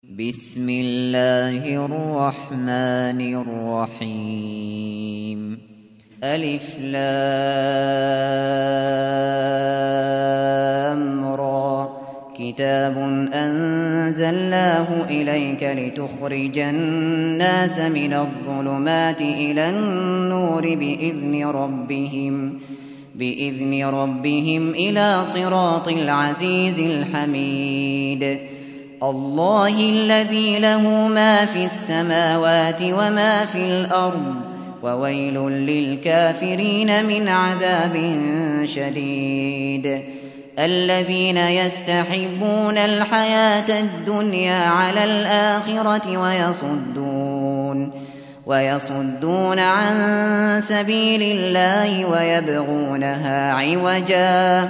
بسم الله الرحمن الرحيم ألف لام را كتاب أنزلناه إليك لتخرج الناس من الظلمات إلى النور بإذن ربهم إلى صراط العزيز الحميد الله الذي له ما في السماوات وما في الأرض وويل للكافرين من عذاب شديد الذين يستحبون الحياة الدنيا على الآخرة ويصدون عن سبيل الله ويبغونها عوجا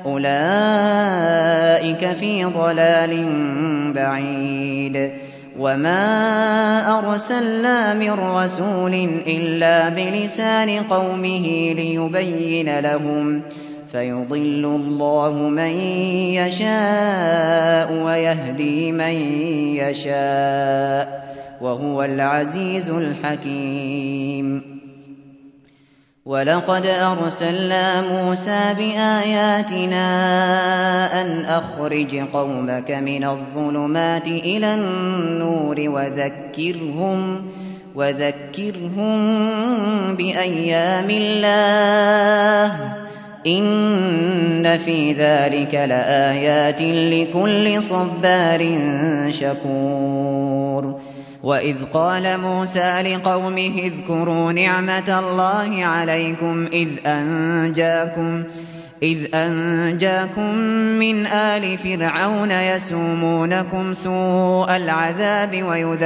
أولئك في ضلال بعيد وما أرسلنا من رسول إلا بلسان قومه ليبين لهم فيضل الله من يشاء ويهدي من يشاء وهو العزيز الحكيم ولقد أرسلنا موسى بآياتنا أن أخرج قومك من الظلمات إلى النور وذكرهم بأيام الله إن في ذلك لآيات لكل صبار شكور وإذ قال موسى لقومه اذكروا نعمة الله عليكم إذ أنجاكم من آل فرعون يسومونكم سوء العذاب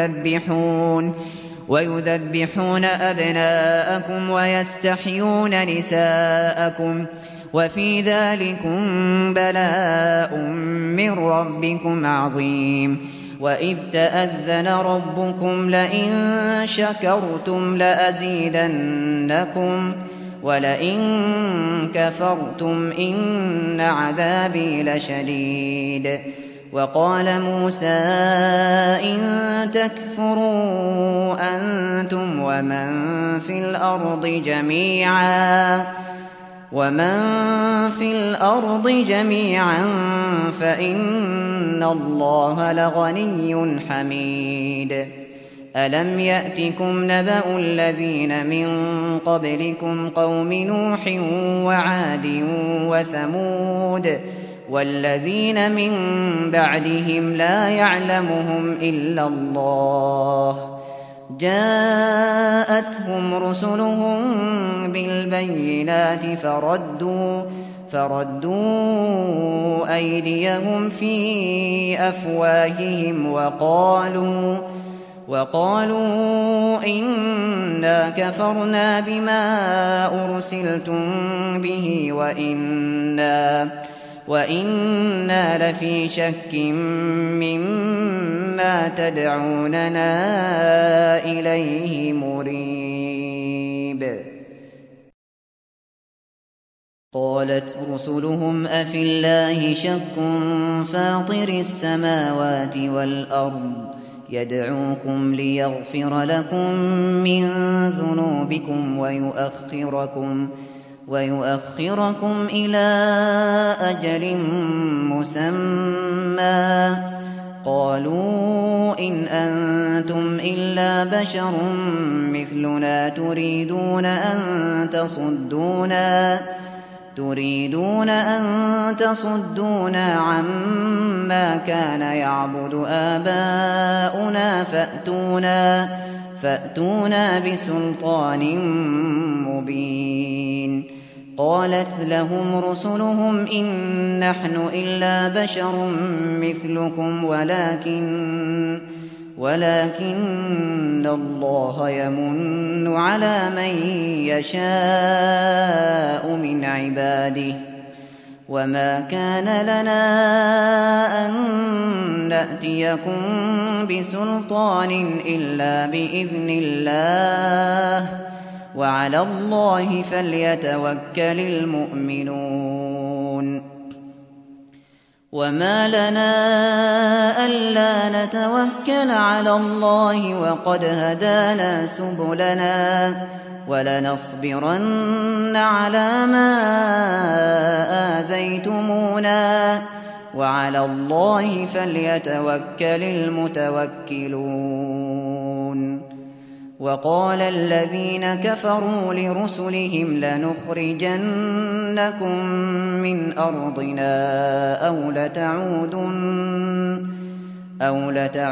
ويذبحون أبناءكم ويستحيون نساءكم وفي ذلكم بلاء من ربكم عظيم وإذ تأذن ربكم لئن شكرتم لأزيدنكم ولئن كفرتم إن عذابي لشديد وقال موسى إن تكفروا أنتم ومن في الأرض جميعا فإن الله لغني حميد ألم يأتكم نبأ الذين من قبلكم قوم نوح وعاد وثمود والذين من بعدهم لا يعلمهم إلا الله جاءتهم رسلهم بالبينات فردوا أيديهم في أفواههم وقالوا إنا كفرنا بما أرسلتم به وإنا لفي شك مما تدعوننا إليه مريب قالت رسلهم أفي الله شك فاطر السماوات والأرض يدعوكم ليغفر لكم من ذنوبكم ويؤخركم إلى أجل مسمى قالوا إن أنتم إلا بشر مثلنا تريدون أن تصدونا عما كان يعبد آباؤنا فأتونا بسلطان مبين قالت لهم رسلهم إن نحن إلا بشر مثلكم ولكن الله يمن على من يشاء من عباده وما كان لنا أن نأتيكم بسلطان إلا بإذن الله وعلى الله فليتوكل المؤمنون وما لنا ألا نتوكل على الله وقد هدانا سبلنا ولنصبرن على ما آذيتمونا وعلى الله فليتوكل المتوكلون. وقال الذين كفروا لرسلهم لنخرجنكم من أرضنا أو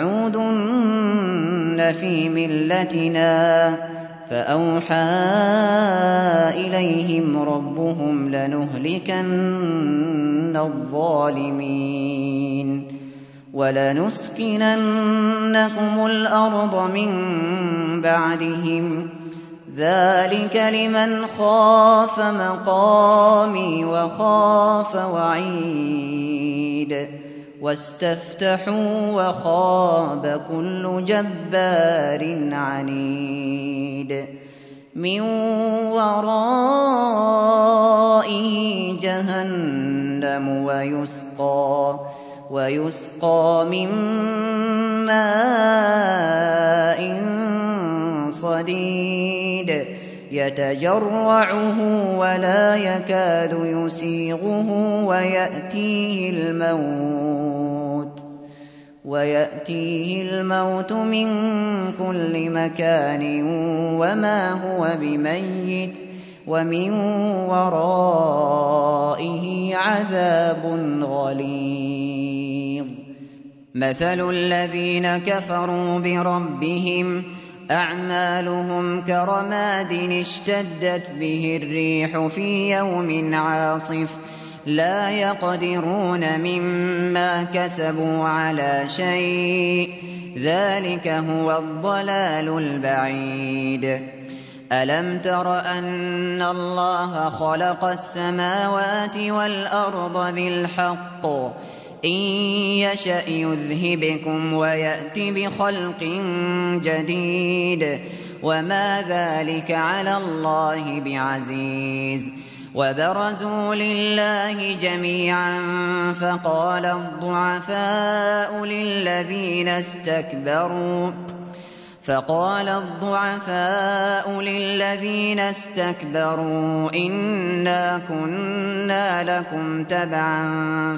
لتعودن في ملتنا فأوحى إليهم ربهم لنهلكن الظالمين ولنسكننكم الأرض من بعدهم ذلك لمن خاف مقامي وخاف وعيد واستفتحوا وخاب كل جبار عنيد من ورائه جهنم ويسقى من ماء صديد يتجرعه ولا يكاد يسيغه ويأتيه الموت من كل مكان وما هو بميت ومن ورائه عذاب غليظ. مثل الذين كفروا بربهم أعمالهم كرماد اشتدت به الريح في يوم عاصف لا يقدرون مما كسبوا على شيء ذلك هو الضلال البعيد. ألم تر أن الله خلق السماوات والأرض بالحق إن يشأ يذهبكم ويأت بخلق جديد وما ذلك على الله بعزيز. وبرزوا لله جميعا فقال الضعفاء للذين استكبروا إنا كنا لكم تبعا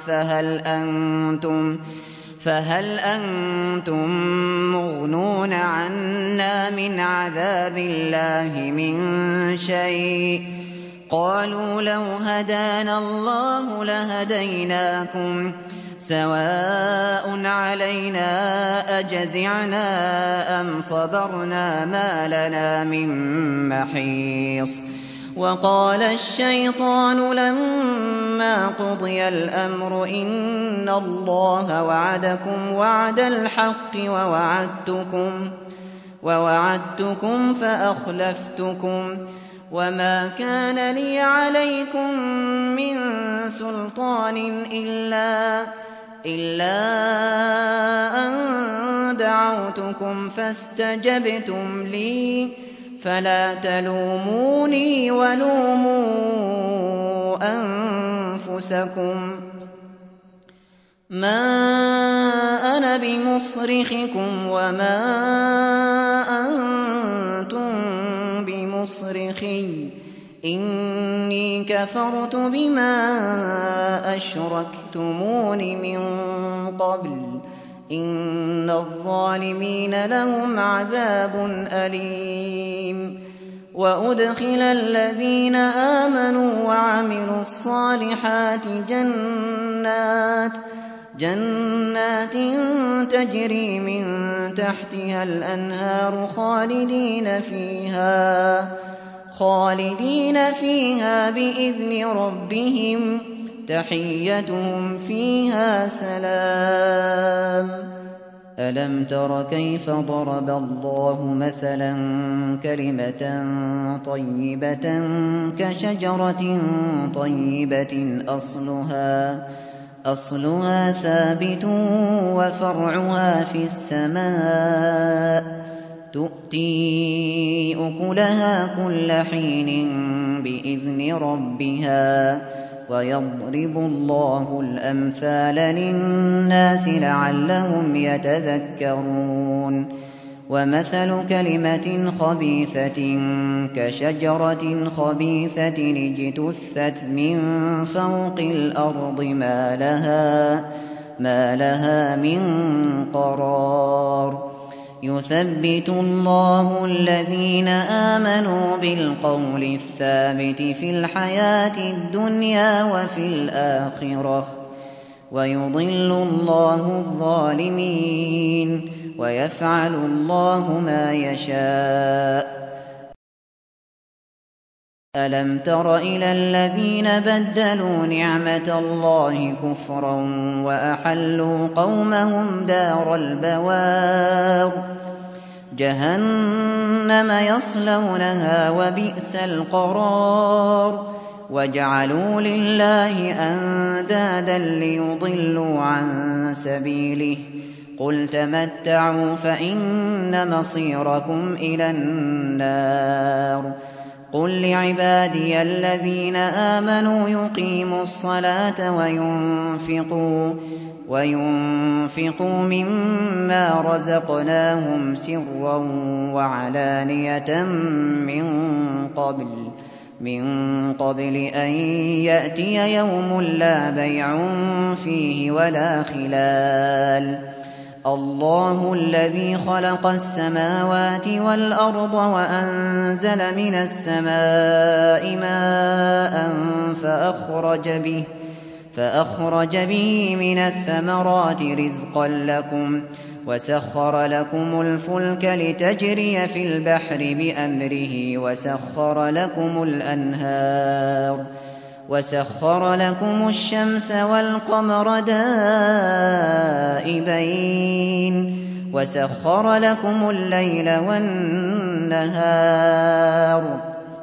فهل أنتم مغنون عنا من عذاب الله من شيء قالوا لو هدانا الله لهديناكم سواء علينا أجزعنا أم صبرنا ما لنا من محيص. وقال الشيطان لما قضي الأمر إن الله وعدكم وعد الحق ووعدتكم فأخلفتكم وما كان لي عليكم من سلطان إلا أن دعوتكم فاستجبتم لي فلا تلوموني ولوموا أنفسكم ما أنا بمصرخكم وما أنتم بمصرخي إني كفرت بما أشركتمون من قبل إن الظالمين لهم عذاب أليم. وأدخل الذين آمنوا وعملوا الصالحات جنات تجري من تحتها الأنهار خالدين فيها بإذن ربهم تحيتهم فيها سلام. ألم تر كيف ضرب الله مثلا كلمة طيبة كشجرة طيبة أصلها ثابت وفرعها في السماء تؤتي أكلها كل حين بإذن ربها ويضرب الله الأمثال للناس لعلهم يتذكرون ومثل كلمة خبيثة كشجرة خبيثة اجتثت من فوق الأرض ما لها من قرار يثبت الله الذين آمنوا بالقول الثابت في الحياة الدنيا وفي الآخرة ويضل الله الظالمين ويفعل الله ما يشاء ألم تر إلى الذين بدلوا نعمة الله كفرا وأحلوا قومهم دار البوار جهنم يصلونها وبئس القرار وجعلوا لله أندادا ليضلوا عن سبيله قل تمتعوا فإن مصيركم إلى النار قل لعبادي الذين آمنوا يقيموا الصلاة وينفقوا مما رزقناهم سرا وعلانية من قبل أن يأتي يوم لا بيع فيه ولا خلال الله الذي خلق السماوات والأرض وأنزل من السماء ماء فأخرج به من الثمرات رزقا لكم وسخر لكم الفلك لتجري في البحر بأمره وسخر لكم الأنهار وسخر لكم الشمس والقمر دائبين وسخر لكم الليل والنهار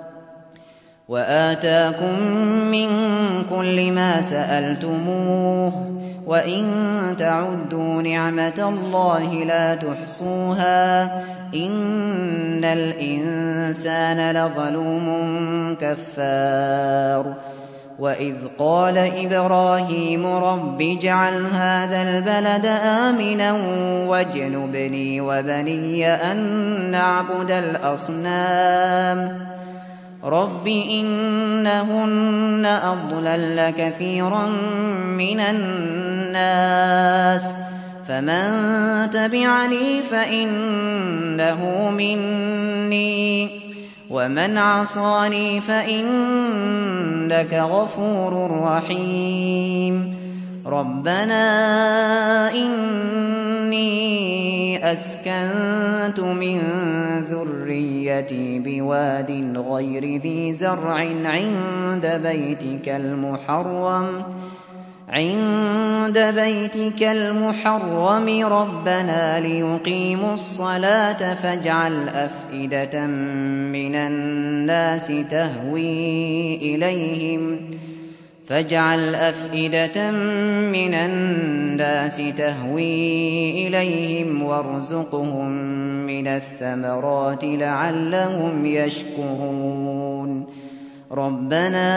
وآتاكم من كل ما سألتموه وإن تعدوا نعمة الله لا تحصوها إن الإنسان لظلوم كفار وإذ قال إبراهيم رب اجعل هذا البلد آمنا واجنبني وبني أن نعبد الأصنام رب إنهن أضللن كثيرا من الناس فمن تبعني فإنه مني ومن عصاني فإنك غفور رحيم ربنا إني أسكنت من ذريتي بواد غير ذي زرع عند بيتك المحرم ربنا ليقيموا الصلاة فاجعل أفئدة من الناس تهوي إليهم وارزقهم من الثمرات لعلهم يشكرون ربنا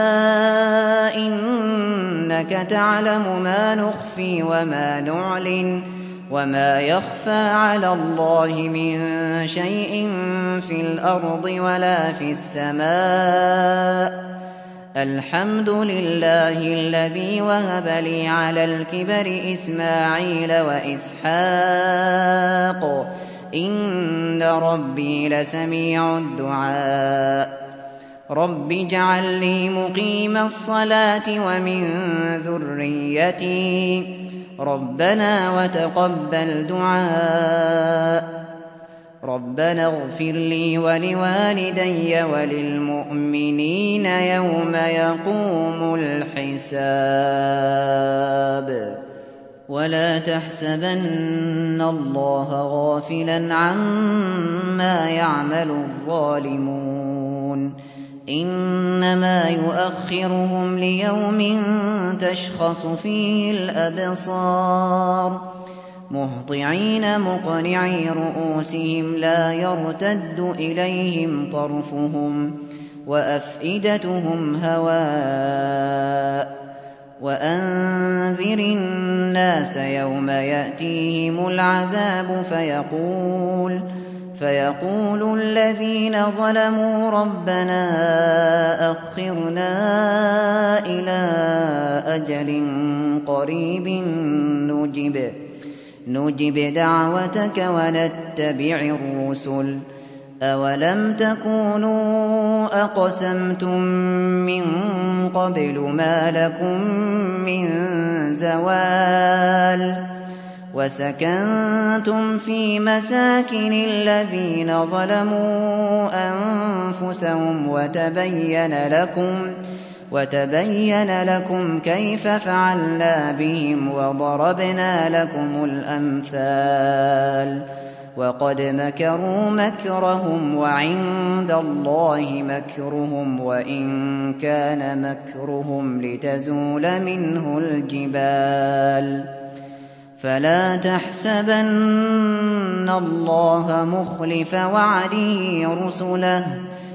إنك تعلم ما نخفي وما نعلن وما يخفى على الله من شيء في الأرض ولا في السماء الحمد لله الذي وهب لي على الكبر إسماعيل وإسحاق إن ربي لسميع الدعاء رب اجعل لي مقيم الصلاة ومن ذريتي ربنا وتقبل دعاء ربنا اغفر لي ولوالدي وللمؤمنين يوم يقوم الحساب ولا تحسبن الله غافلا عما يعمل الظالمون إنما يؤخرهم ليوم تشخص فيه الأبصار مهطعين مقنعي رؤوسهم لا يرتد إليهم طرفهم وأفئدتهم هواء وأنذر الناس يوم يأتيهم العذاب فيقول الذين ظلموا ربنا أخرنا إلى أجل قريب نجب دعوتك ونتبع الرسل أولم تكونوا أقسمتم من قبل ما لكم من زوال وسكنتم في مساكن الذين ظلموا أنفسهم وتبين لكم كيف فعلنا بهم وضربنا لكم الأمثال وقد مكروا مكرهم وعند الله مكرهم وإن كان مكرهم لتزول منه الجبال فلا تحسبن الله مخلف وعده رسله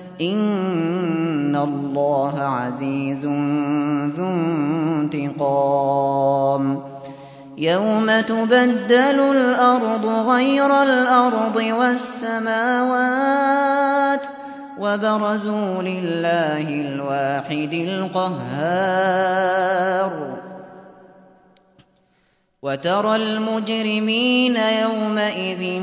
إن الله عزيز ذو انتقام يوم تبدل الأرض غير الأرض والسماوات وبرزوا لله الواحد القهار وترى المجرمين يومئذ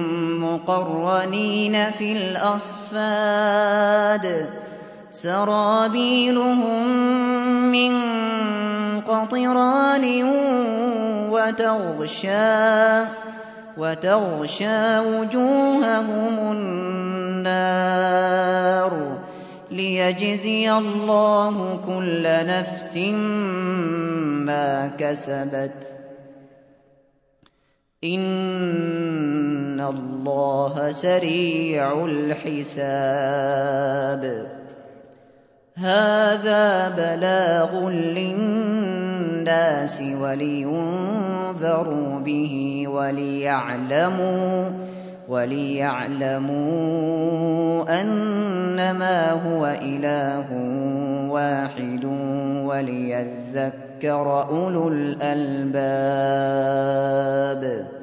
مقرنين في الأصفاد سرابيلهم من قطران وتغشى وجوههم النار ليجزي الله كل نفس ما كسبت إن الله سريع الحساب هذا بلاغ للناس ولينذروا به وليعلموا أنما هو إله واحد وليذكر أولو الألباب